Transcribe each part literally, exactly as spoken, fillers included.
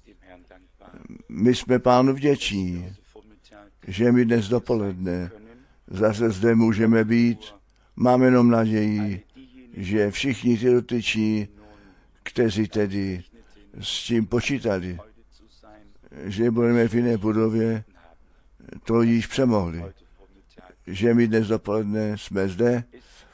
My jsme Pánu vděční, že my dnes dopoledne zase zde můžeme být. Mám jenom naději, že všichni ty dotyční, kteří tedy s tím počítali, že budeme v jiné budově, to již přemohli. Že my dnes dopoledne jsme zde.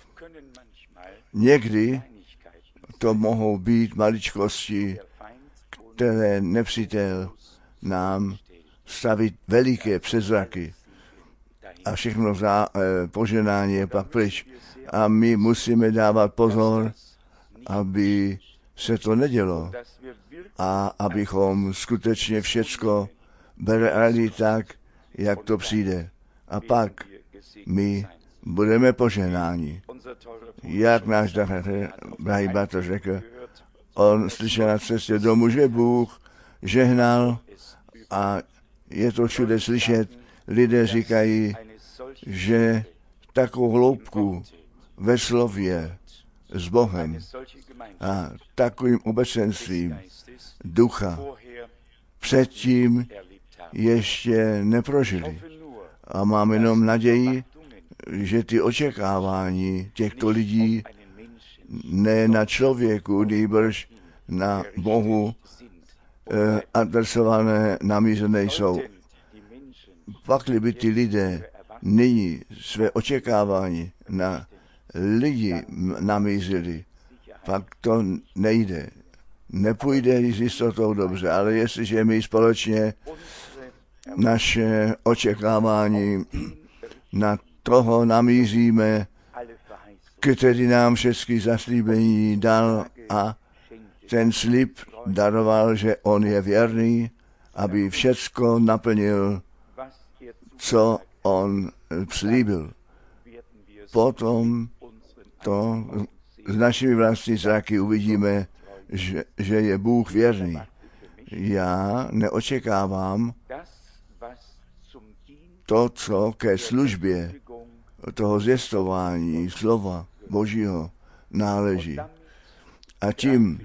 Někdy to mohou být maličkosti, které nepřítel nám staví veliké přezraky. A všechno za eh, poženání je pak pryč. A my musíme dávat pozor, aby se to nedělo. A abychom skutečně všecko brali tak, jak to přijde. A pak my budeme poženáni. Jak náš drahý bratr řekl, on slyšel na cestě domů, že Bůh žehnal a je to všude slyšet. Lidé říkají, že takovou hloubku ve slově s Bohem a takovým obecenstvím ducha předtím ještě neprožili. A mám jenom naději, že ty očekávání těchto lidí ne na člověku, nýbrž na Bohu eh, adresované, namířené jsou. Pakli by ty lidé nyní své očekávání na lidi namířili, pak to nejde. Nepůjde s jistotou dobře, ale jestliže my společně naše očekávání na toho namíříme, který nám všechny zaslíbení dal a ten slib daroval, že on je věrný, aby všecko naplnil, co on slíbil. Potom to s našimi vlastní zraky uvidíme, že, že je Bůh věrný. Já neočekávám to, co ke službě toho zvěstování slova Božího náleží. A tím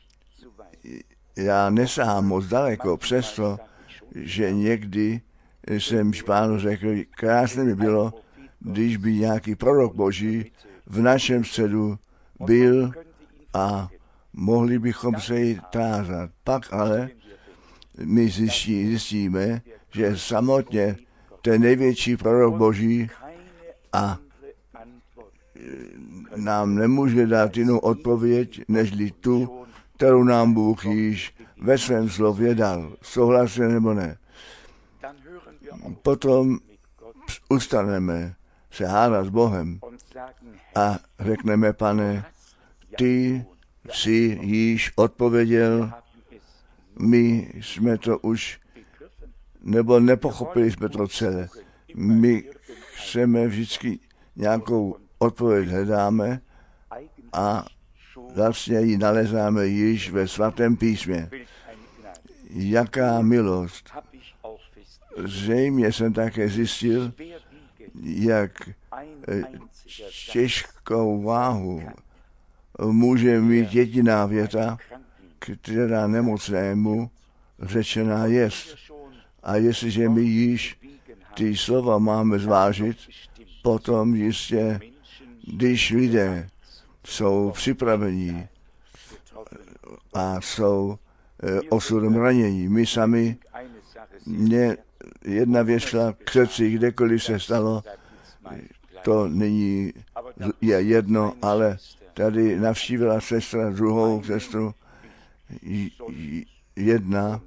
já nesahám moc daleko, přesto, že někdy jsem Pánu řekl, krásně by bylo, když by nějaký prorok Boží v našem středu byl a mohli bychom se jí tázat. Pak ale my zjistí, zjistíme, že samotně ten největší prorok Boží a nám nemůže dát jinou odpověď, nežli tu, kterou nám Bůh již ve svém slově dal. Souhlasí nebo ne? Potom ustaneme se hádat s Bohem a řekneme, Pane, ty jsi již odpověděl, my jsme to už, nebo nepochopili jsme to celé. My chceme vždycky nějakou odpověď hledáme a vlastně ji nalezáme již ve svatém písmě. Jaká milost. Zřejmě jsem také zjistil, jak těžkou váhu může mít jediná věta, která nemocnému řečená jest. A jestliže my již ty slova máme zvážit, potom jistě, když lidé jsou připraveni a jsou e, osudem ranění, my sami, mě jedna věc šla k srdci, kdekoliv se stalo, to není je jedno, ale tady navštívila sestra druhou sestru, jedna,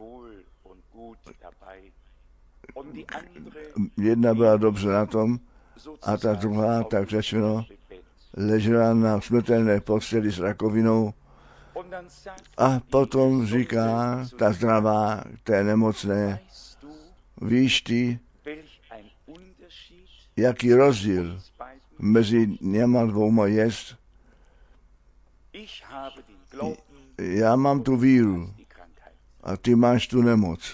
jedna byla dobře na tom a ta druhá, tak řečeno, ležela na smrtelné posteli s rakovinou a potom říká ta zdravá, té nemocné, víš ty, jaký rozdíl mezi něma dvouma jest? Já mám tu víru a ty máš tu nemoc.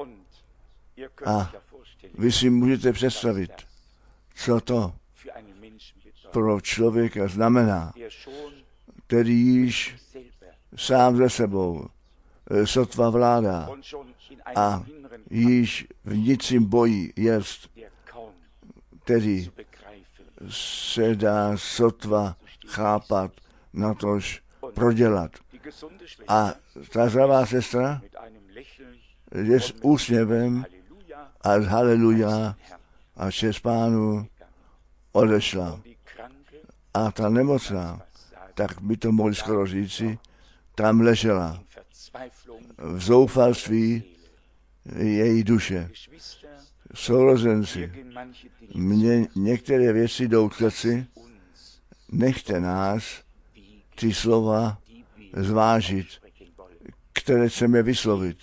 A vy si můžete představit, co to pro člověka znamená, který již sám ze sebou sotva vládá a již v nicím boji jest, který se dá sotva chápat, natož prodělat. A ta zdravá sestra je s úsměvem a s haleluja a čest Pánu odešla. A ta nemocná, tak by to mohli skoro říci, tam ležela v zoufalství její duše. Sourozenci, mně některé věci jdou k srdci, nechte nás ty slova zvážit, které chceme vyslovit.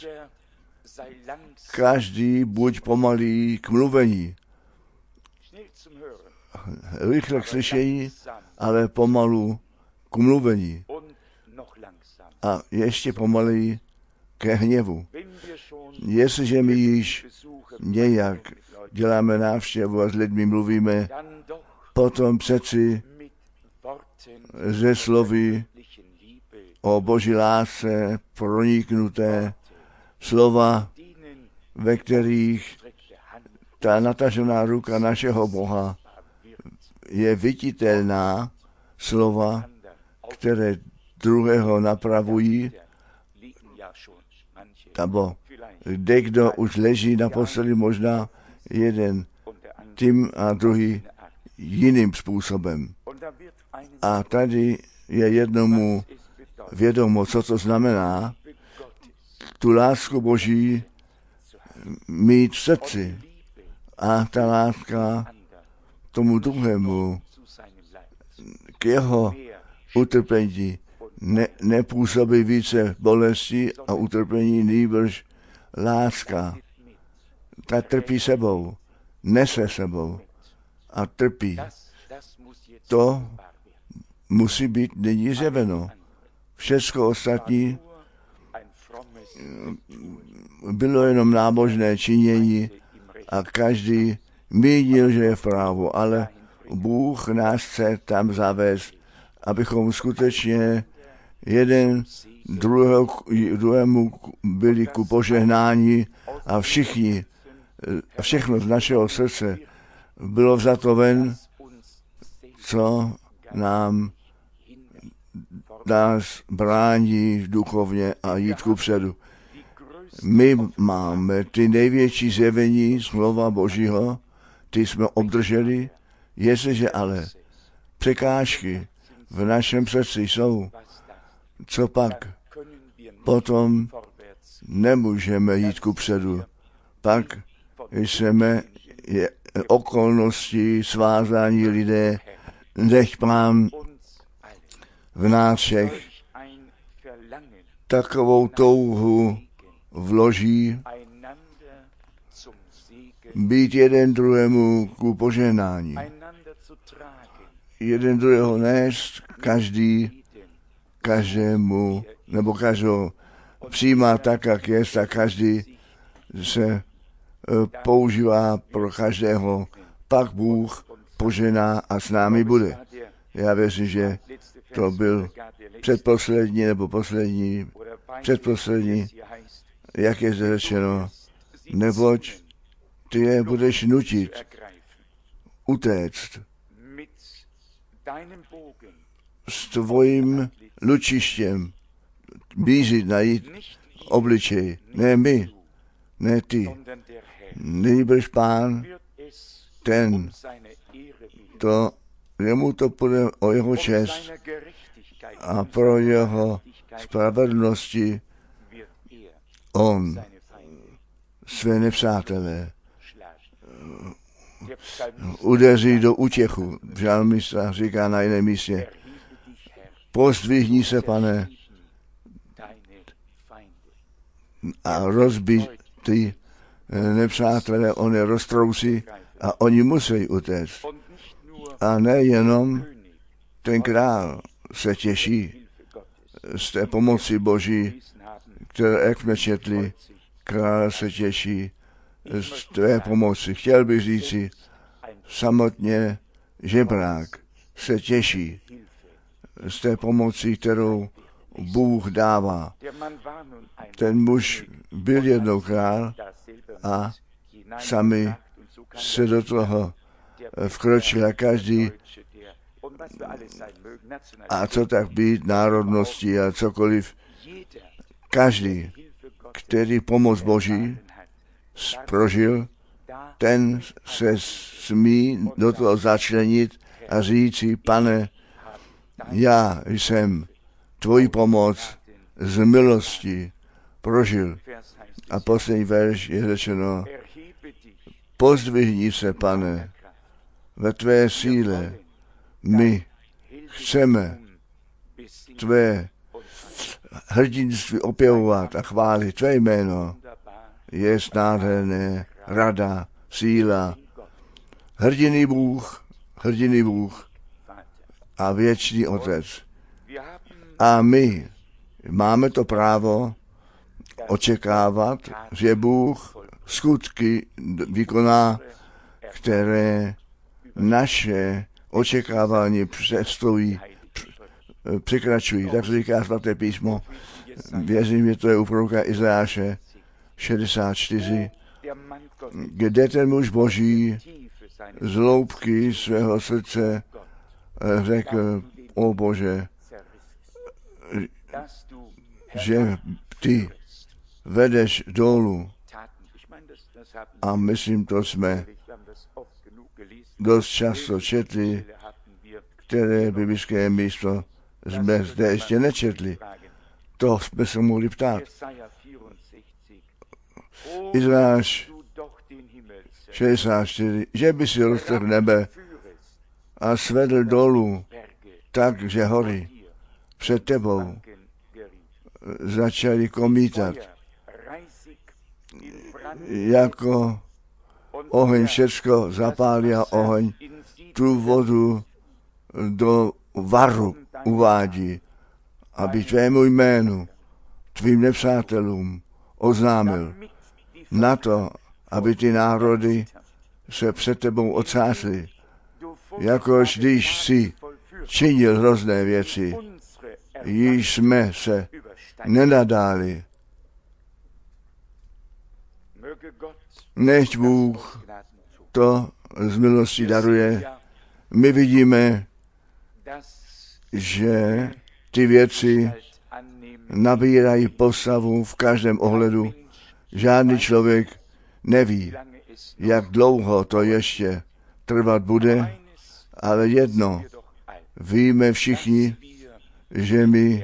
Každý buď pomalý k mluvení, rychle k slyšení, ale pomalu k mluvení a ještě pomalý ke hněvu. Jestliže my již nějak děláme návštěvu a s lidmi mluvíme, potom přeci ze slovy o Boží lásce proniknuté slova, ve kterých ta natažená ruka našeho Boha je viditelná, slova, které druhého napravují, nebo kde kdo už leží na posteli, možná jeden tím a druhý jiným způsobem. A tady je jednomu vědomo, co to znamená, tu lásku Boží mít v srdci a ta láska tomu druhému k jeho utrpení ne, nepůsobí více bolesti a utrpení, nýbrž láska. Ta trpí sebou, nese sebou a trpí. To musí být nyní zjeveno. Všecko ostatní bylo jenom nábožné činění a každý mínil, že je v právu, ale Bůh nás chce tam zavést, abychom skutečně jeden druhého, druhému byli ku požehnání a všichni, všechno z našeho srdce bylo vzato ven, co nám nás brání duchovně a jít kupředu. My máme ty největší zjevení slova Božího, ty jsme obdrželi, jestliže ale překážky v našem srdci jsou, co pak? Potom nemůžeme jít kupředu. Pak jsme je, okolnosti, svázání lidé, nech Pán v nás všech takovou touhu vloží být jeden druhému ku požehnání. Jeden druhého nést, každý každému, nebo každého přijímá tak, jak je, a každý se používá pro každého. Pak Bůh požená a s námi bude. Já věřím, že to byl předposlední nebo poslední, předposlední, jak je zde řečeno, neboť ty je budeš nutit utéct s tvojím lučištěm, blížit, najít obličej. Ne my, ne ty. Nýbrž Pán, ten, to, jemu to půjde o jeho čest a pro jeho spravedlnosti on své nepřátelé udeří do útěchu. Žalmista říká na jiném místě, pozdvihni se, Pane, a rozbij ty nepřátelé, on je roztrousí a oni musí utéct. A nejenom ten král se těší z té pomoci Boží, které, jak jsme četli, král se těší z tvé pomoci. Chtěl bych říci, samotně žebrák se těší z té pomoci, kterou Bůh dává. Ten muž byl jednou král a sami se do toho vkročil a každý, a co tak být, národnosti a cokoliv, každý, který pomoc Boží prožil, ten se smí do toho začlenit a říci, Pane, já jsem tvoji pomoc z milosti prožil. A poslední verš je řečeno, pozdvihni se, Pane, ve tvé síle. My chceme tvé hrdinství opěvovat a chválit. Tvé jméno je nádherné, rada, síla, hrdiný Bůh, hrdiný Bůh a věčný Otec. A my máme to právo očekávat, že Bůh skutky vykoná, které naše očekávání představují, překračují. Tak říká svaté písmo. Věřím, že to je u proroka Izajáše šedesát čtyři, kde ten muž Boží z hloubky svého srdce řekl, o Bože, že ty vedeš dolů. A myslím, to jsme dost často četli, které biblické místo jsme zde ještě nečetli. To jsme se mohli ptát. Izajáš šedesát čtyři, že by si roztrhl nebe a svedl dolů, tak, že hory před tebou začaly komítat. Jako oheň všecko zapálí a oheň tu vodu do varu uvádí, aby tvému jménu, tvým nepřátelům oznámil na to, aby ty národy se před tebou ocásly, jakož když si činil hrozné věci, již jsme se nenadáli. Nechť Bůh to z milosti daruje. My vidíme, že ty věci nabírají postavu v každém ohledu. Žádný člověk neví, jak dlouho to ještě trvat bude, ale jedno víme všichni, že my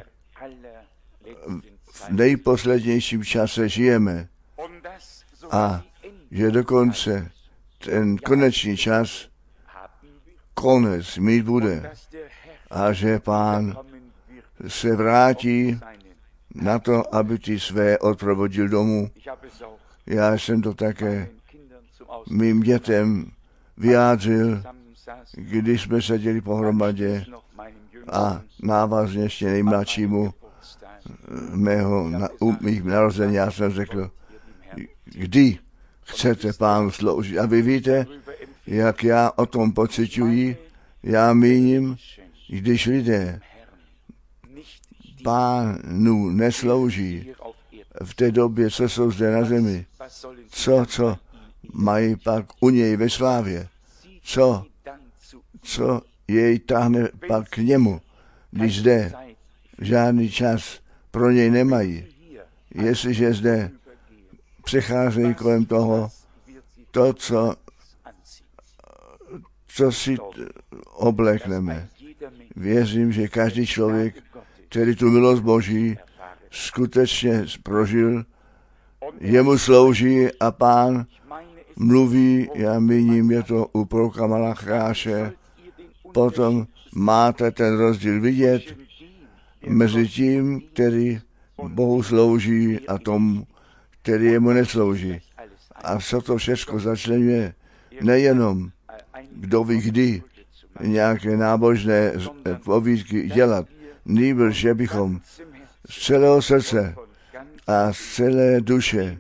v nejposlednějším čase žijeme a že dokonce ten konečný čas konec mít bude a že Pán se vrátí na to, aby ty své odprovodil domů. Já jsem to také mým dětem vyjádřil, když jsme seděli pohromadě a návazně ještě nejmladšímu mého, na, u mých narození, já jsem řekl, kdy chcete Pánu sloužit. A vy víte, jak já o tom pociťuji, já míním, když lidé Pánu neslouží v té době, co jsou zde na zemi, co, co mají pak u něj ve slávě, co, co jej táhne pak k němu, když zde žádný čas pro něj nemají. Jestliže zde přecházejí kolem toho, to, co, co si oblekneme. Věřím, že každý člověk, který tu milost Boží skutečně prožil, jemu slouží a Pán mluví, já míním, je to u proroka Malacháše, potom máte ten rozdíl vidět mezi tím, který Bohu slouží a tomu, který jemu neslouží. A co to všechno začlenuje, nejenom kdo ví kdy nějaké nábožné povídky dělat, nýbrž, že bychom z celého srdce a z celé duše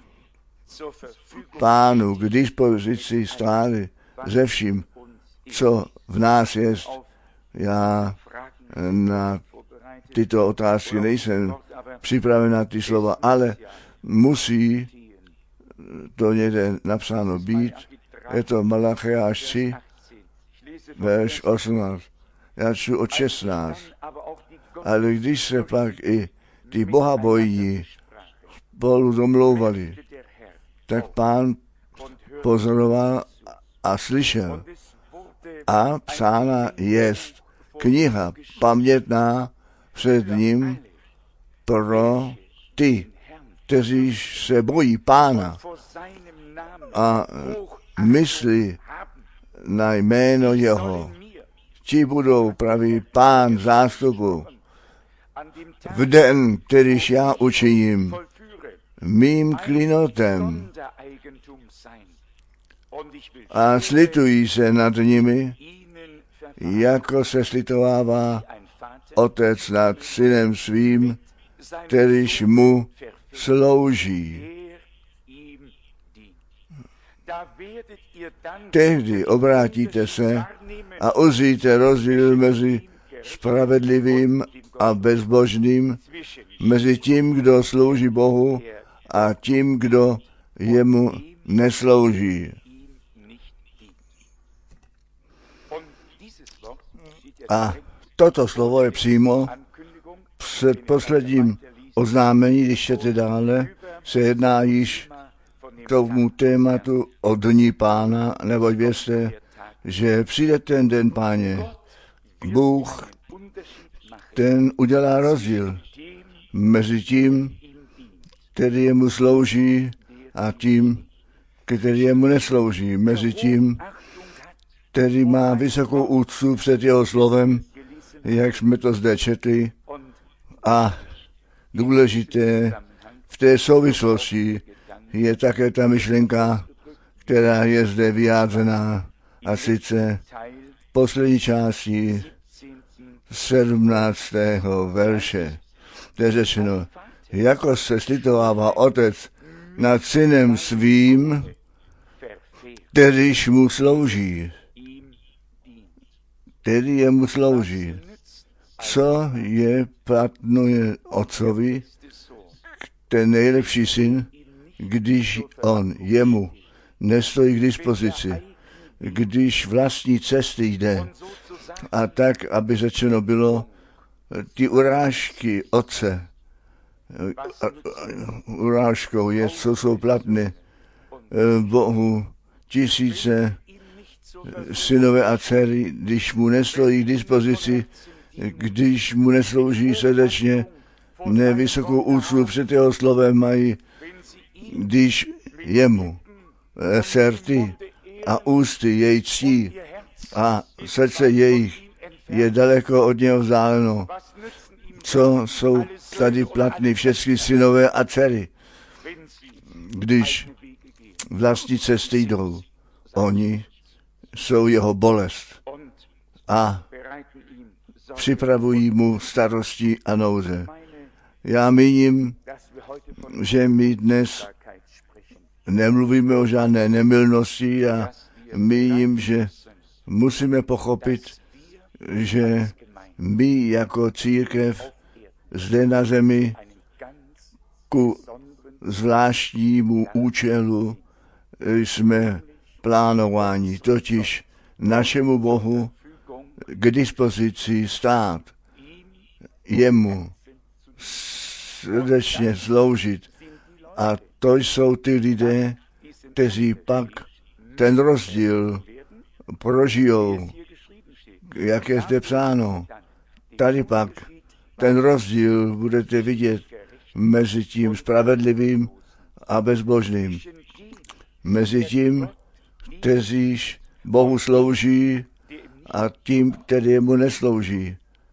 Pánu k dispozici stáli ze vším, co v nás je. Já na tyto otázky, nejsem připraven na ty slova, ale musí to někde napsáno být. Je to Malachiáš tři, verš osmnáct. Já čtu od šestnáct. Ale když se pak i ty bohabojní spolu domlouvali, tak Pán pozoroval a slyšel. A psána jest kniha pamětná před ním pro ty, kteří se bojí Pána a myslí na jméno jeho. Ti budou pravý Pán zástupu v den, kterýž já učiním mým klinotem a slitují se nad nimi, jako se slitovává otec nad synem svým, kterýž mu slouží. Tehdy obrátíte se a uzříte rozdíl mezi spravedlivým a bezbožným, mezi tím, kdo slouží Bohu, a tím, kdo jemu neslouží. A toto slovo je přímo před posledním oznámení, když čtete dále, se jedná již k tomu tématu o dní Pána, neboť věřte, že přijde ten den, Páně. Bůh, ten udělá rozdíl mezi tím, který jemu slouží, a tím, který jemu neslouží, mezi tím, který má vysokou úctu před jeho slovem, jak jsme to zde četli, a důležité v té souvislosti je také ta myšlenka, která je zde vyjádřená, a sice v poslední části sedmnáctého verše, kde je řečeno, jako se slitovává otec nad synem svým, kterýž mu slouží, který jemu slouží. Co je platnuje otcovi, ten nejlepší syn, když on jemu nestojí k dispozici, když vlastní cesty jde, a tak, aby řečeno bylo, ty urážky otce, urážkou je, co jsou platné Bohu, tisíce synové a dcery, když mu nestojí k dispozici, když mu neslouží srdečně, nevysokou úctu před jeho slovem mají, když jemu srdce a ústy jej ctí a srdce jejich je daleko od něho vzdáleno. Co jsou tady platní všechny synové a dcery, když vlastní cesty jdou? Oni jsou jeho bolest a připravují mu starosti a nouze. Já míním, že my dnes nemluvíme o žádné nemilnosti a míním, že musíme pochopit, že my jako církev zde na zemi ku zvláštnímu účelu jsme plánováni, totiž našemu Bohu k dispozici stát, jemu srdečně sloužit. A to jsou ty lidé, kteří pak ten rozdíl prožijou, jak je zde psáno. Tady pak ten rozdíl budete vidět mezi tím spravedlivým a bezbožným. Mezi tím, kteříž Bohu slouží, a tím, který mu neslouží.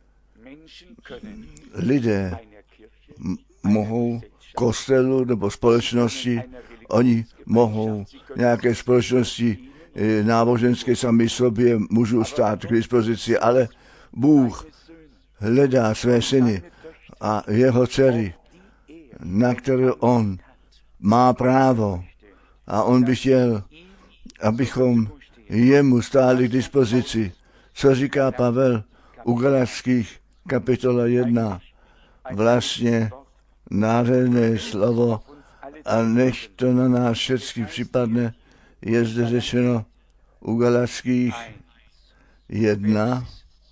Lidé mohou kostelu nebo společnosti, oni mohou nějaké společnosti náboženské sami sobě můžou stát k dispozici, ale Bůh hledá své syny a jeho dcery, na které on má právo, a on by chtěl, abychom jemu stáli k dispozici. Co říká Pavel u Galatských kapitola jedna. Vlastně nádherné slovo a nech to na nás všechny připadne, je zde řečeno u Galatských jedna,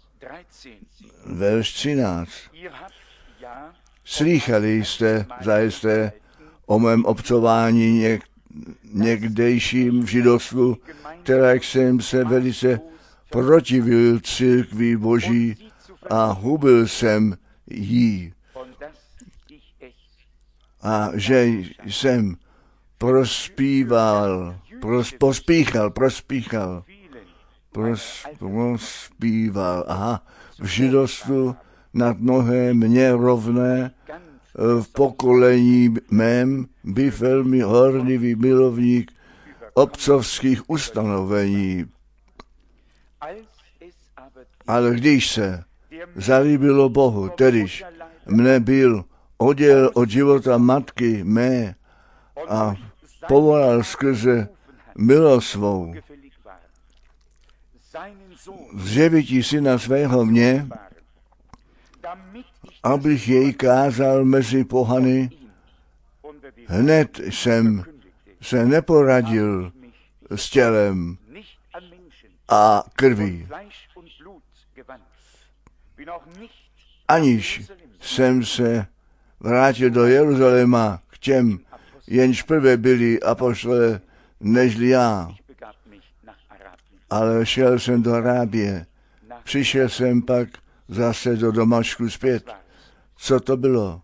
verš třináct. Slýchali jste zajisté o mém obcování něk, někdejším v židovstvu, které jsem se velice protivil církvi Boží a hubil jsem jí. A že jsem prospíval, pros, pospíchal, prospíchal, pros, prospíval, aha, v židovstvu nad mnohé mě rovné, v pokolení mém byl velmi horlivý milovník otcovských ustanovení. Ale když se zalíbilo Bohu, tedyž mne byl odděl od života matky mé a povolal skrze milost svou zjevití syna svého mě, abych jej kázal mezi pohany. Hned jsem se neporadil s tělem a krví, aniž jsem se vrátil do Jeruzaléma k těm, jenž prvé byli apoštolé nežli já. Ale šel jsem do Arábie. Přišel jsem pak zase do Damašku zpět. Co to bylo?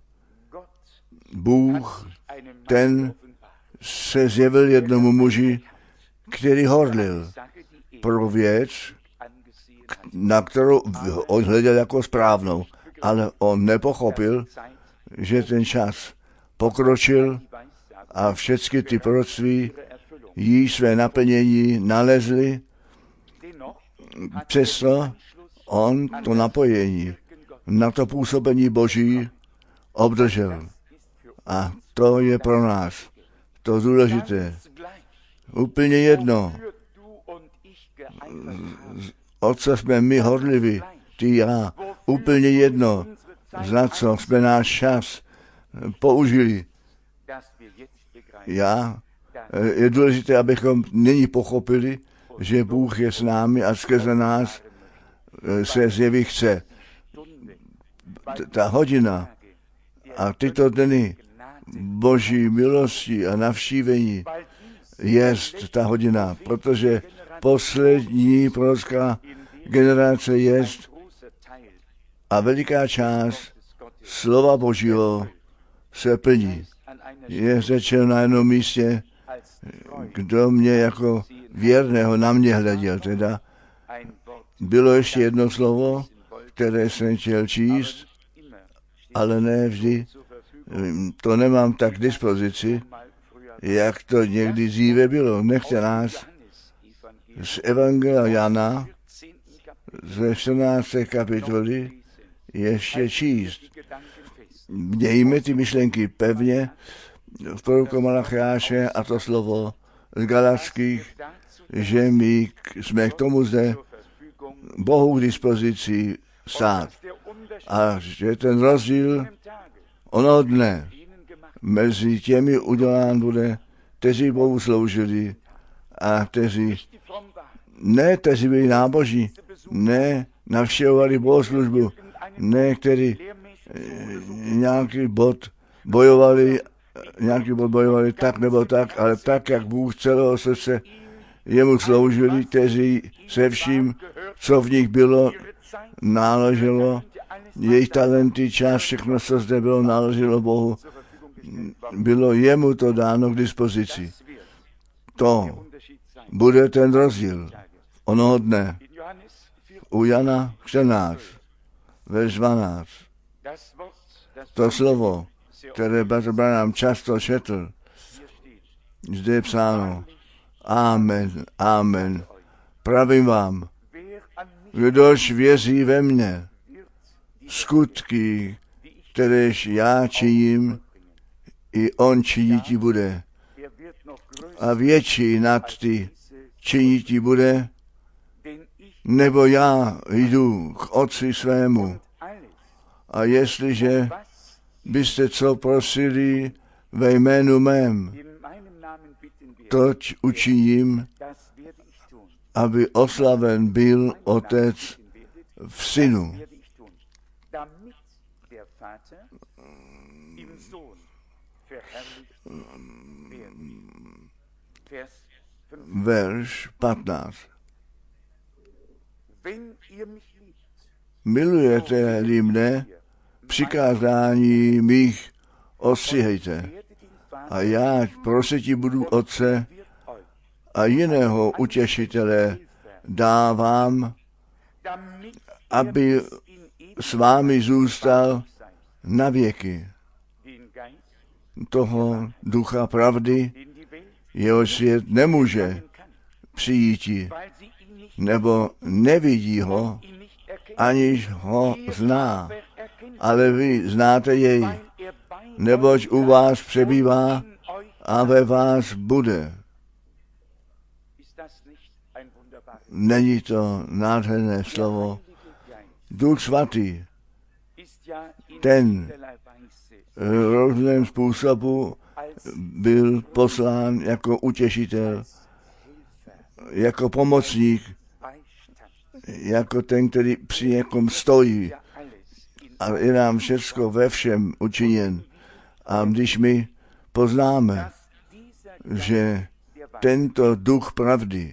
Bůh, ten se zjevil jednomu muži, který horlil pro věc, na kterou on hleděl jako správnou, ale on nepochopil, že ten čas pokročil a všechny ty proroctví jí své naplnění nalezly. Přesto on to napojení na to působení Boží obdržel. A to je pro nás to důležité. Úplně jedno, o co jsme my horliví, ty já, úplně jedno, za co jsme náš čas použili. Já, je důležité, abychom nyní pochopili, že Bůh je s námi a skrze nás se zjeví chce. Ta hodina a tyto dny Boží milosti a navštívení je ta hodina, protože poslední prorocká generace je a veliká část slova Božího se plní. Je řečeno na jednom místě, kdo mě jako věrného na mě hleděl. Teda bylo ještě jedno slovo, které jsem chtěl číst, ale ne vždy. To nemám tak k dispozici, jak to někdy dříve bylo. Nechte nás z Evangelia Jana ze čtrnácté kapitoly ještě číst. Mějme ty myšlenky pevně v proroku Malachiáše a to slovo z Galatských, že my jsme k tomu zde Bohu k dispozici stát. A že ten rozdíl ono dne mezi těmi udělán bude, kteří Bohu sloužili a kteří ne, kteří byli nábožní, ne, navštěvovali bohoslužbu, ne, kteří nějaký bod bojovali, nějaký bod bojovali tak nebo tak, ale tak, jak Bůh celého srdce jemu sloužili, kteří se vším, co v nich bylo, náleželo, jejich talenty, čas, všechno, co zde bylo, náleželo Bohu, bylo jemu to dáno k dispozici. To bude ten rozdíl onoho dne. U Jana čtrnáct, verš dvanáct. To slovo, které Bratr Branham často četl, zde je psáno: Amen, amen. Pravím vám, kdož věří ve mne, skutky, kteréž já činím, i on činití bude. A větší nad ty činití bude, nebo já jdu k Otci svému A jestliže byste co prosili ve jménu mém, toť učiním, aby oslaven byl Otec v Synu. Verš patnáct. Milujete-li mne, přikázání mých ostříhejte. A já prositi budu Otce a jiného utěšitele dávám, aby s vámi zůstal na věky. Toho ducha pravdy, jeho svět nemůže přijít, nebo nevidí ho, aniž ho zná. Ale vy znáte jej, neboť u vás přebývá a ve vás bude. Není to nádherné slovo? Duch svatý, ten v různém způsobu byl poslán jako utěšitel, jako pomocník, jako ten, který při někom stojí a je nám všecko ve všem učiněn. A když my poznáme, že tento duch pravdy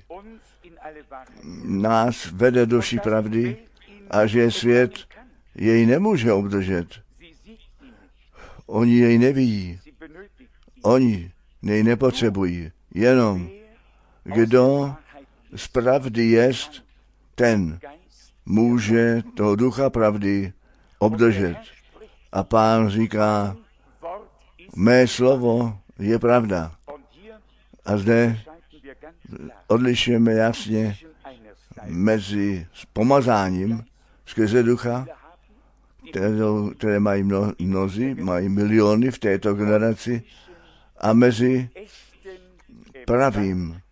nás vede do vší pravdy a že svět jej nemůže obdržet, oni jej nevidí, oni jej nepotřebují, jenom kdo z pravdy jest, ten může toho ducha pravdy obdržet. A Pán říká, mé slovo je pravda. A zde odlišujeme jasně mezi pomazáním skrze ducha, které, které mají mno, mnozí, mají miliony v této generaci, a mezi pravým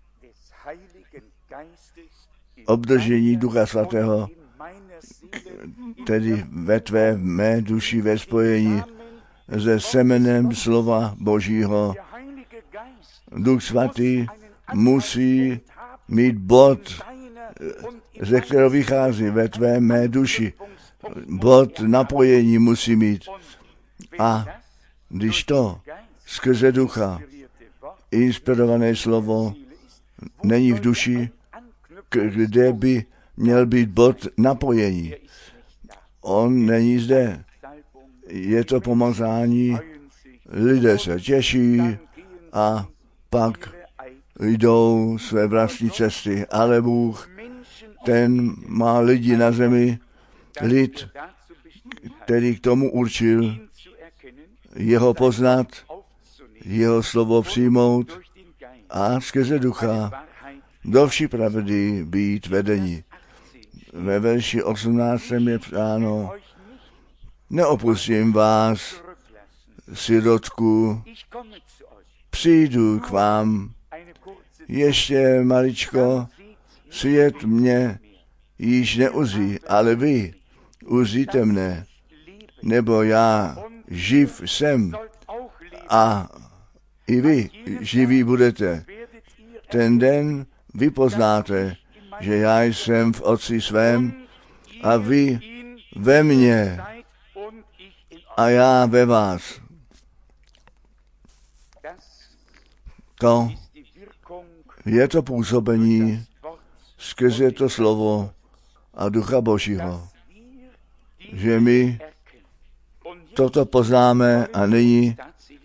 obdržení Ducha Svatého, tedy ve tvé mé duši ve spojení se semenem slova Božího. Duch Svatý musí mít bod, ze kterého vychází ve tvé mé duši. Bod napojení musí mít. A když to skrze ducha inspirované slovo není v duši, kde by měl být bod napojení. On není zde. Je to pomazání, lidé se těší a pak jdou své vlastní cesty. Ale Bůh, ten má lidi na zemi, lid, který k tomu určil, jeho poznat, jeho slovo přijmout a skrze ducha do vší pravdy být vedeni. Ve verši osmnáctém je psáno, neopustím vás, sirotku, přijdu k vám, ještě maličko, svět mě již neuzí, ale vy uzíte mne, nebo já živ jsem a i vy živí budete. Ten den vy poznáte, že já jsem v Otci svém a vy ve mně a já ve vás. To je to působení skrze to slovo a Ducha Božího, že my toto poznáme a nyní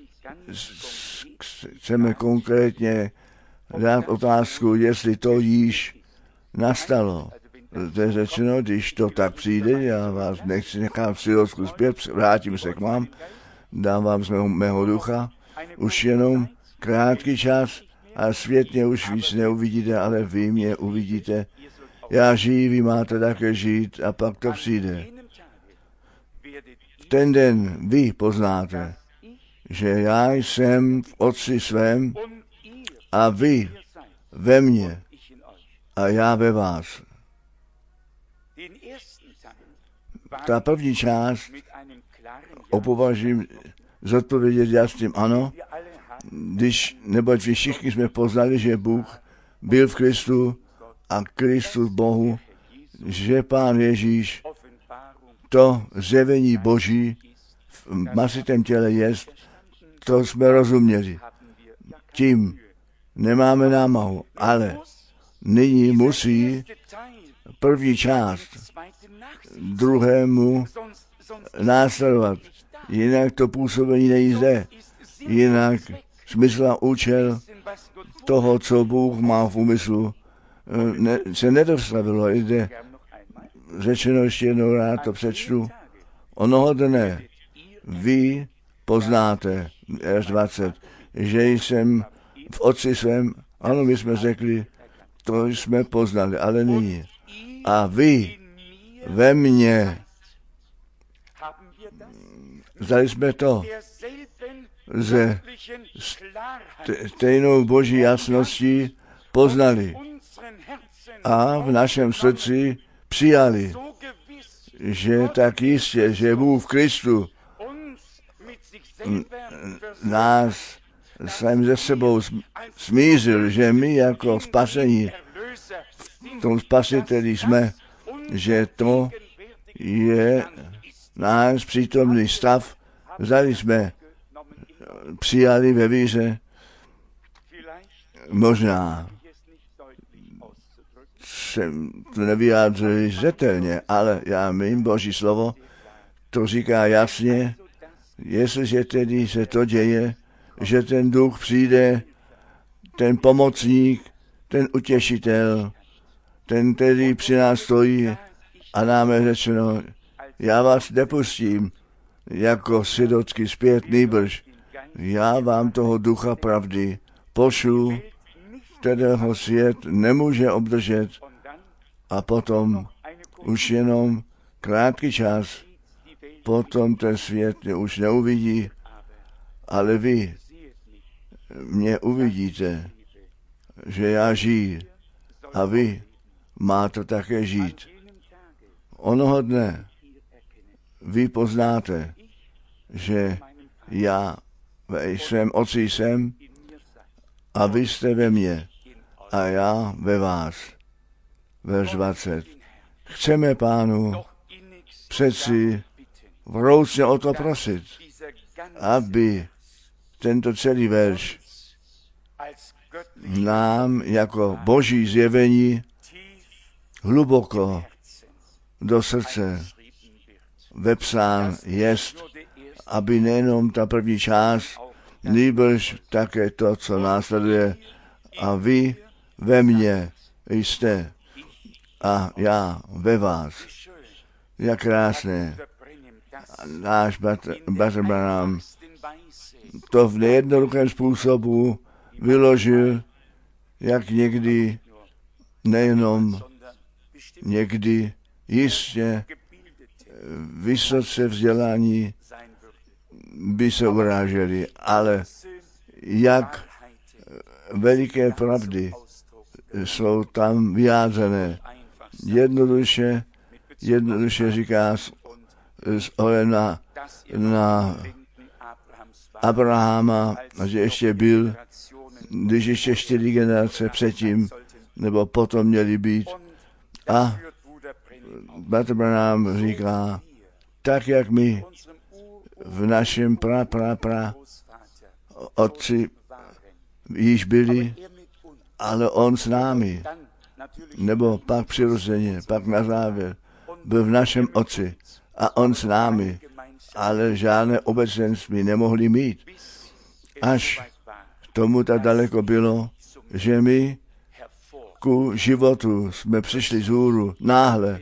chceme konkrétně dát otázku, jestli to již nastalo. To je řečeno, když to tak přijde, já vás nechci nechat v Sirotku zpět, vrátím se k vám, dám vám z mého, mého ducha, už jenom krátký čas a svět mě už víc neuvidíte, ale vy mě uvidíte. Já žiju, vy máte také žít a pak to přijde. V ten den vy poznáte, že já jsem v Otci svém a vy ve mně a já ve vás. ta první část opovažím zodpovědět jasným ano, když, neboť vy všichni jsme poznali, že Bůh byl v Kristu a Kristus Bohu, že Pán Ježíš to zjevení Boží v masitém těle jest, to jsme rozuměli. Tím nemáme námahu, ale nyní musí první část druhému následovat. Jinak to působení nejde. Jinak smysl a účel toho, co Bůh má v úmyslu, ne, se nedostavilo. Jde řečeno ještě jednou, rád to přečtu. Onoho dne vy poznáte, až dvacet, že jsem v Otci svém, ano, my jsme řekli, to jsme poznali, ale nyní. A vy ve mně, zdali jsme to ze stejnou boží jasností poznali a v našem srdci přijali, že tak jistě, že Bůh v Kristu nás sám ze sebou smířil, že my jako spasení v tom spasiteli jsme, že to je náš přítomný stav, zdali jsme přijali ve víře. Možná jsem to nevyjádřil zřetelně, ale já mým Boží slovo to říká jasně, jestliže tedy se to děje, že ten duch přijde, ten pomocník, ten utěšitel, ten, který při nás stojí a nám je řečeno, já vás nepustím jako svědocky zpět, nýbrž já vám toho ducha pravdy pošlu, kterého svět nemůže obdržet, a potom už jenom krátký čas, potom ten svět mě už neuvidí, ale vy mě uvidíte, že já žiji a vy máte také žít. Onoho dne vy poznáte, že já ve svém Otci jsem a vy jste ve mně a já ve vás. Verš dvacet. Chceme Pánu přeci vroucně o to prosit, aby tento celý verš nám jako boží zjevení hluboko do srdce vepsán jest, aby nejenom ta první část, nýbrž také to, co následuje, a vy ve mně jste a já ve vás. Jak krásné. Náš Bratr Branham to v nejednoduchém způsobu vyložil, jak někdy, nejenom někdy, jistě vysoce vzdělání by se uráželi, ale jak veliké pravdy jsou tam vyjádřené. Jednoduše, jednoduše říká s, s ohledem na, na Abrahama, že ještě byl, když ještě čtyři generace předtím, nebo potom měli být. A Bratr Branham říká, tak jak my v našem pra, pra, pra otci již byli, ale on s námi, nebo pak přirozeně, pak na závěr, byl v našem Otci a on s námi, ale žádné obecenství nemohli mít. Až tomu tak daleko bylo, že my ku životu jsme přišli z hůru náhle.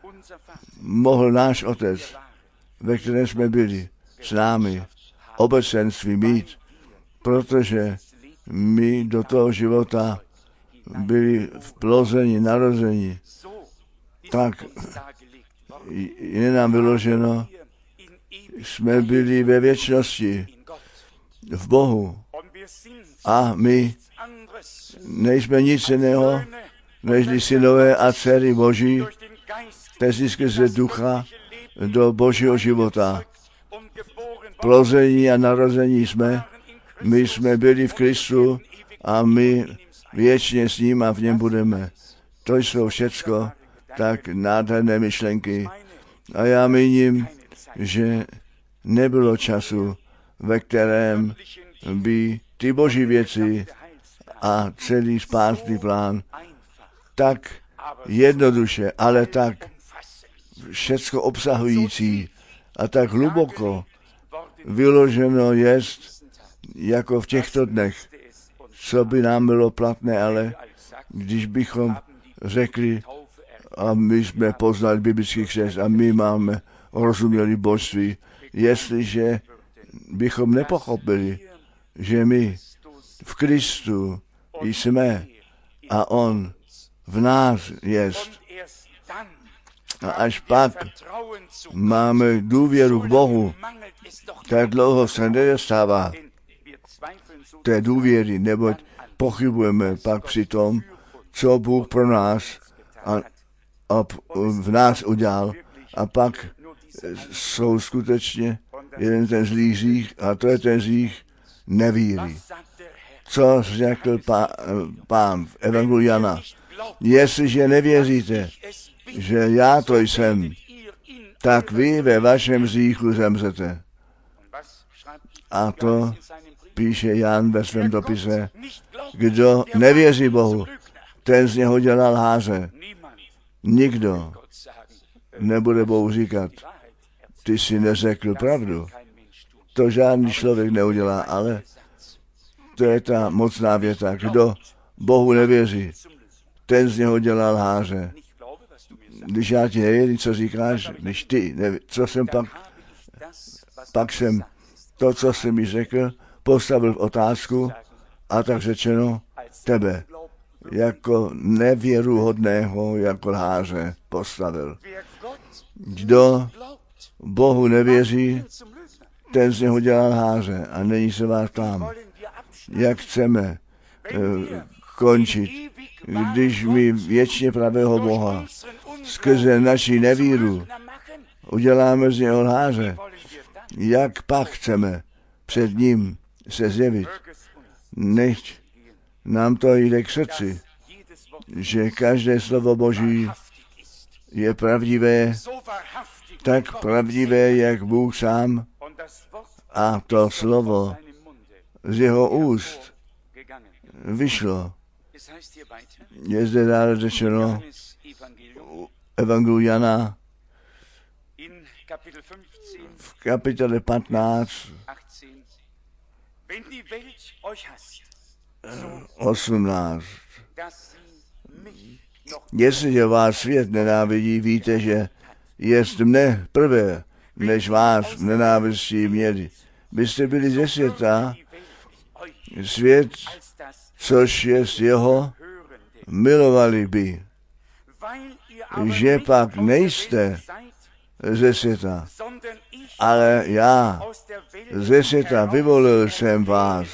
Mohl náš Otec, ve kterém jsme byli, s námi obecenství mít, protože my do toho života byli vplozeni, narozeni. Tak je nám vyloženo, jsme byli ve věčnosti, v Bohu. A my nejsme nic jiného, než synové a dcery Boží, kteří skrze ducha do Božího života. Plození a narození jsme, my jsme byli v Kristu a my věčně s ním a v něm budeme. To jsou všecko tak nádherné myšlenky. A já míním, že nebylo času, ve kterém by ty boží věci a celý spásný plán tak jednoduše, ale tak všecko obsahující a tak hluboko vyloženo jest, jako v těchto dnech, co by nám bylo platné, ale když bychom řekli, a my jsme poznali biblický křest a my máme rozuměli božství, jestliže bychom nepochopili, že my v Kristu jsme a on v nás jest. A až pak máme důvěru k Bohu, tak dlouho se nedostává té důvěry, neboť pochybujeme pak při tom, co Bůh pro nás a, a v nás udělal. A pak jsou skutečně jeden ten zlý hřích, a to je ten hřích nevíry. Co řekl pá, pán v Evangeliu Jana? Jestliže nevěříte, že já to jsem, tak vy ve vašem hříchu zemřete. A to píše Jan ve svém dopise. Kdo nevěří Bohu, ten z něho dělá lháře. Nikdo nebude Bohu říkat, ty jsi neřekl pravdu. To žádný člověk neudělá, ale to je ta mocná věta. Kdo Bohu nevěří, ten z něho dělá lháře. Když já ti nevěřím, co říkáš, když ty neví, co jsem pak, pak jsem to, co jsi mi řekl, postavil v otázku a tak řečeno tebe jako nevěruhodného, jako lháře postavil. Kdo Bohu nevěří, ten z něho dělá lháře a není se vás tam. Jak chceme uh, končit, když my věčně pravého Boha skrze naši nevíru uděláme z něho lháře, jak pak chceme před ním se zjevit. Nechť nám to jde k srdci, že každé slovo Boží je pravdivé, tak pravdivé, jak Bůh sám, a to slovo z jeho úst vyšlo. Je zde dále řečeno Evangeliu Jana v kapitole patnáct, osmnáct. Jestliže vás svět nenávidí, víte, že jest mne prvé, než vás nenávistí měli. Byste byli ze světa, svět, což jest jeho, milovali by. Že pak nejste ze světa, ale já ze světa vyvolil jsem vás,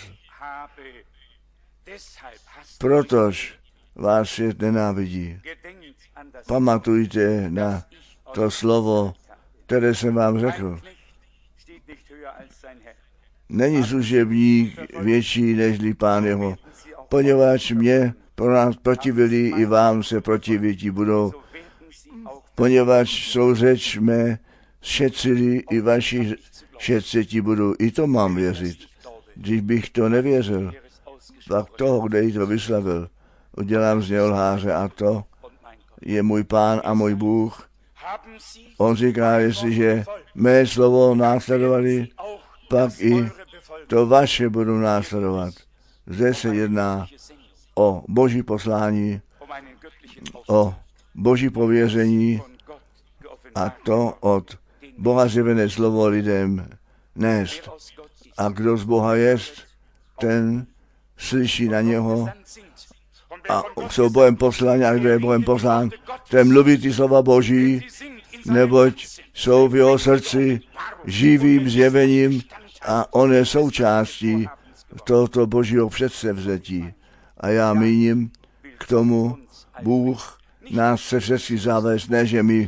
protož vás svět nenávidí. Pamatujte na to slovo, které jsem vám řekl. Není služebník větší nežli Pán jeho, poněvadž mě pro nás protivili, i vám se protiviti budou, poněvadž jsou řeč mé šetřili, i vaši šetřeti budou. I to mám věřit. Když bych to nevěřil, pak toho, kde jí to vyslavil, udělám z něho lháře, a to je můj Pán a můj Bůh. On říká, jestliže mé slovo následovali, pak i to vaše budu následovat. Zde se jedná o Boží poslání, o Boží pověření, a to od Boha zjevené slovo lidem nést. A kdo z Boha jest, ten slyší na něho a jsou Bohem poslání, a kdo je Bohem poslán, ten mluví ty slova Boží, neboť jsou v jeho srdci živým zjevením a on je součástí tohoto Božího předsevzetí. A já míním, k tomu Bůh nás chce všechny zavést, ne, že my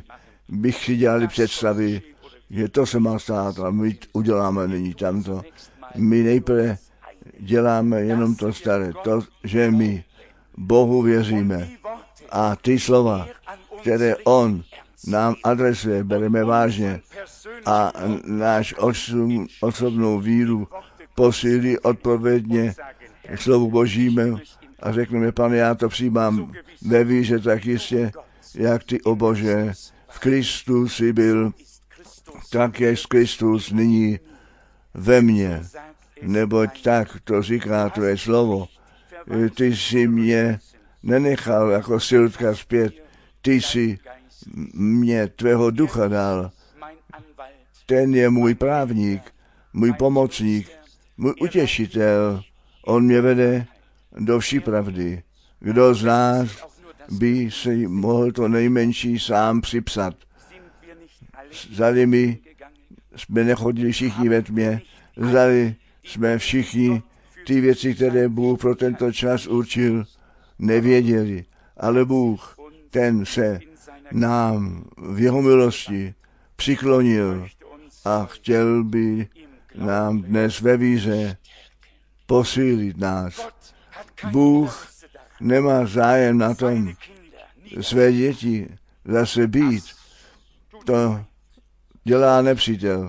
bych si dělali představy, že to se má stát a my uděláme nyní tamto. My nejprve děláme jenom to staré, to, že my Bohu věříme a ty slova, které On nám adresuje, bereme vážně a náš osobnou, osobnou víru posílí odpovědně k slovu Božímu a řekneme, Pane, já to přijímám ve víře tak jistě, jak ty, o Bože, v Kristu jsi byl, tak je Kristus nyní ve mně, neboť tak to říká tvé slovo. Ty jsi mě nenechal jako silutka zpět, ty jsi mě tvého ducha dal. Ten je můj právník, můj pomocník, můj utěšitel. On mě vede do vší pravdy. Kdo z nás by si mohl to nejmenší sám připsat? Zdali my jsme nechodili všichni ve tmě, zdali jsme všichni ty věci, které Bůh pro tento čas určil, nevěděli. Ale Bůh, ten se nám v jeho milosti přiklonil a chtěl by nám dnes ve víře posílit nás. Bůh nemá zájem na tom své děti zase být. To dělá nepřítel.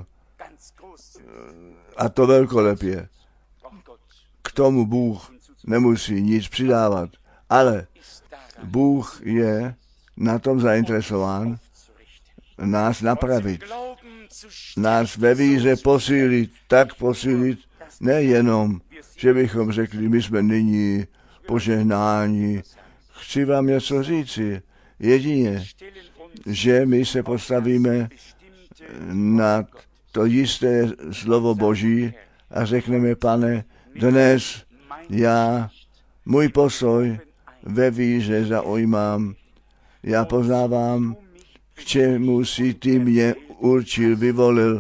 A to velkolepě. K tomu Bůh nemusí nic přidávat. Ale Bůh je na tom zainteresován nás napravit. Nás ve víře posílit, tak posílit, nejenom, že bychom řekli, my jsme nyní požehnáni. Chci vám něco říci, jedině, že my se postavíme na to jisté slovo Boží a řekneme, Pane, dnes já můj postoj ve víře zaujímám. Já poznávám, k čemu si ty mě určil, vyvolil.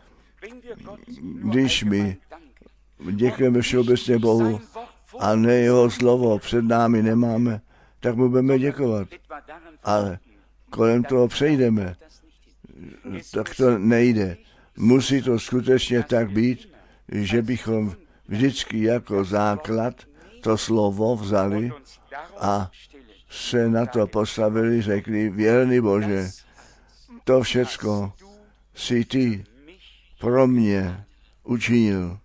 Když my děkujeme všeobecně Bohu a ne jeho slovo před námi nemáme, tak mu budeme děkovat. Ale kolem toho přejdeme. Tak to nejde. Musí to skutečně tak být, že bychom vždycky jako základ to slovo vzali a se na to postavili, řekli, věrný Bože, to všecko si ty pro mě učinil.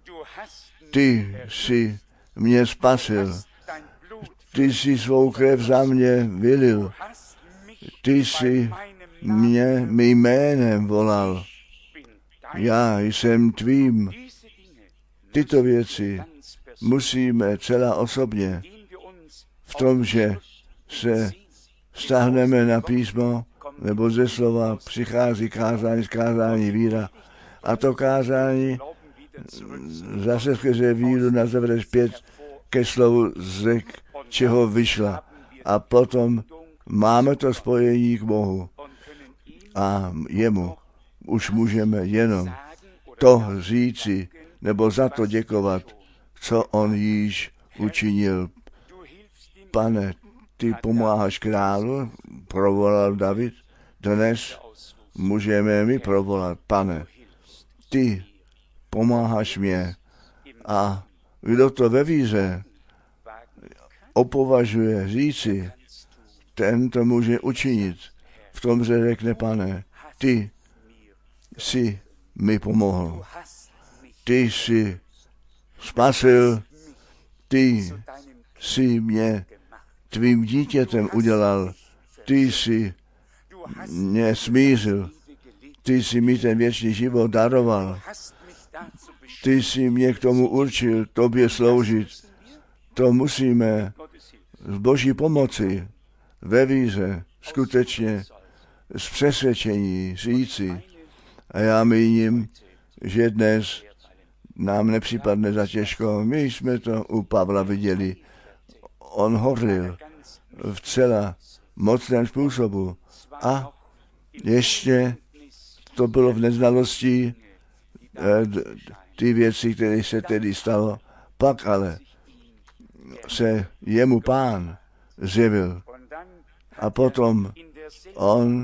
Ty jsi mě spasil. Ty jsi svou krev za mě vylil. Ty jsi mě mým jménem volal. Já jsem tvým. Tyto věci musíme celá osobně v tom, že se stáhneme na písmo, nebo ze slova přichází kázání, kázání víra. A to kázání zase skrze víru nás zavede zpět ke slovu, z čeho vyšla. A potom máme to spojení k Bohu. A jemu už můžeme jenom to říci, nebo za to děkovat, co on již učinil. Pane, ty pomáháš králu, provolal David, dnes můžeme my provolat, Pane, ty pomáháš mě. A kdo to ve víře opovažuje říci, ten to může učinit. V tom, že řekne, Pane, ty jsi mi pomohl. Ty jsi spasil, ty jsi mě tvým dítětem udělal, ty jsi mě smířil, ty jsi mi ten věčný život daroval, ty jsi mě k tomu určil, tobě sloužit. To musíme z Boží pomoci ve víře skutečně z přesvědčení říci. A já míním, že dnes nám nepřipadne za těžko. My jsme to u Pavla viděli. On hořil v celá mocném způsobu. A ještě to bylo v neznalosti ty věci, které se tedy stalo. Pak ale se jemu Pán zjevil. A potom on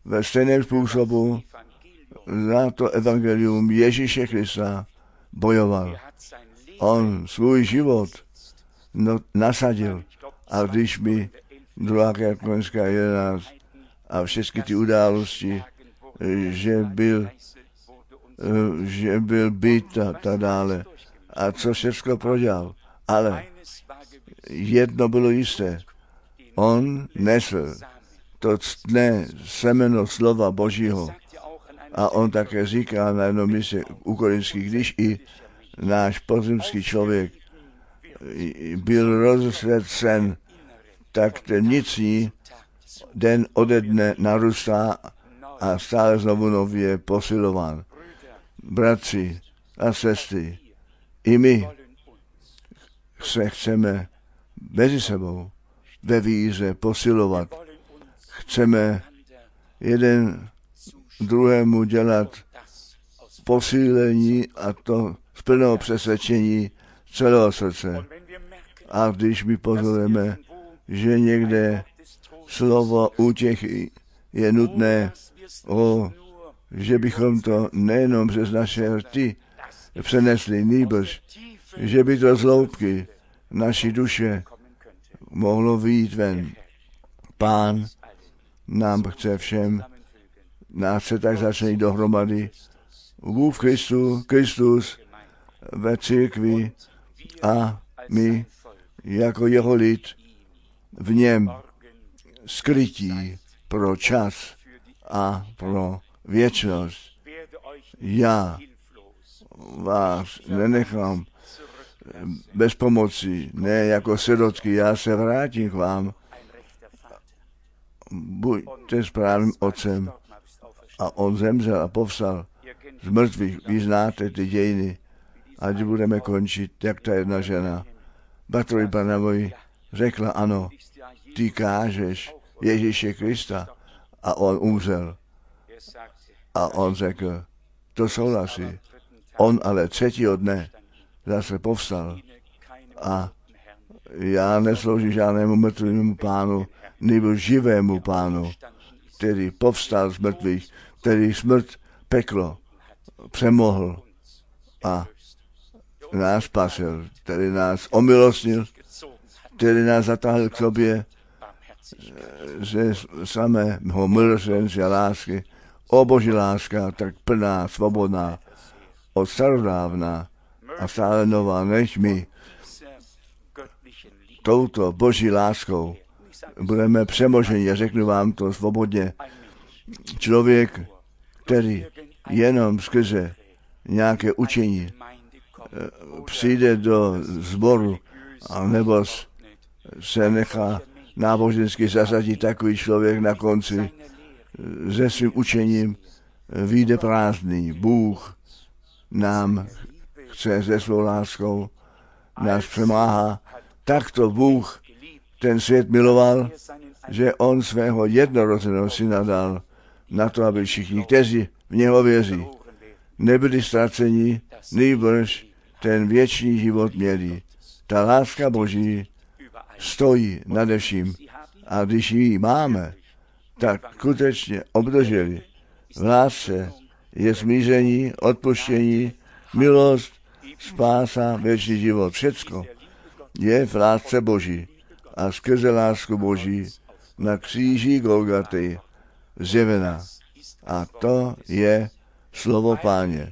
ve stejném způsobu za to evangelium Ježíše Krista bojoval. On svůj život no, nasadil. A když mi druhá Královská jedenáct a všechny ty události, že byl, že byl byt a tak dále, a co všechno prodělal. Ale jedno bylo jisté. On nesl to ctné semeno slova Božího. A on také říká na jednom místě u Korinských, když i náš pozemský člověk byl rozsvěcen, tak ten vnitřní den ode dne narůstá a stále znovu nově posilován. Bratři a sestry, i my se chceme mezi sebou ve víře posilovat. Chceme jeden druhému dělat posílení a to z plného přesvědčení celého srdce. A když my pozorujeme, že někde slovo útěchy je nutné, o, že bychom to nejenom přes naše rty přenesli, nýbrž, že by to z hloubky naší duše mohlo vyjít ven. Pán nám chce všem, nás chce tak začlenit dohromady. Bůh v Kristu, Kristus ve církvi a my jako jeho lid v něm skrytí pro čas a pro věčnost. Já vás nenechám bez pomoci, ne jako sirotky, já se vrátím k vám. Buďte správným otcem. A on zemřel a povstal z mrtvých. Vy znáte ty dějiny. Ať budeme končit, jak ta jedna žena Bartovi Barnabovi řekla, ano, ty kážeš Ježíše Krista, a on umřel. A on řekl, to souhlasí. On ale třetího dne zase povstal. A já nesloužím žádnému mrtvému pánu, nebo živému pánu, který povstal z mrtvých, který smrt, peklo přemohl a nás spasil, který nás omilostnil, který nás zatáhl k sobě ze samého milosrdenství a lásky. O Boží láska, tak plná, svobodná, od starodávna a stále nová, než my touto Boží láskou budeme přemoženi, a řeknu vám to svobodně. Člověk, který jenom skrze nějaké učení přijde do sboru a nebo se nechá nábožensky zasadit, takový člověk na konci se svým učením vyjde prázdný. Bůh nám chce se svou láskou, nás přemáhá. Takto Bůh ten svět miloval, že on svého jednorozeného syna dal na to, aby všichni, kteří v něho věří, nebyli ztraceni, nýbrž ten věčný život měli. Ta láska Boží stojí nade vším. A když ji máme, tak skutečně obdrželi. V lásce je smíření, odpuštění, milost, spása, věčný život. Všecko je v lásce Boží. A skrze lásku Boží na kříži Golgaty zjevena. A to je slovo Páně.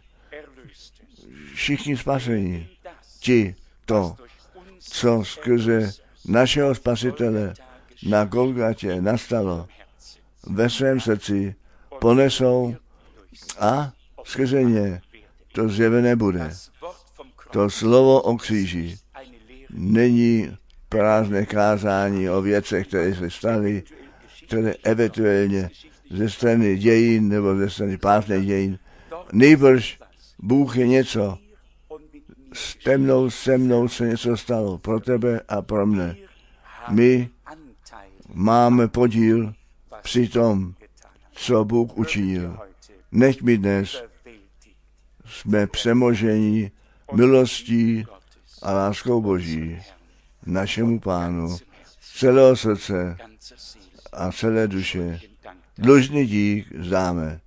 Všichni spasení, ti to, co skrze našeho Spasitele na Golgatě nastalo, ve svém srdci ponesou a skrze ně to zjevené bude. To slovo o kříži není prázdné kázání o věcech, které se staly, které eventuálně ze strany dějin nebo ze strany pásných dějin. Nejbrž Bůh je něco. S temnou, se mnou se něco stalo pro tebe a pro mne. My máme podíl při tom, co Bůh učinil. Nechť my dnes jsme přemoženi milostí a láskou Boží našemu Pánu z celého srdce a celé duše dlužný dík vzdáme.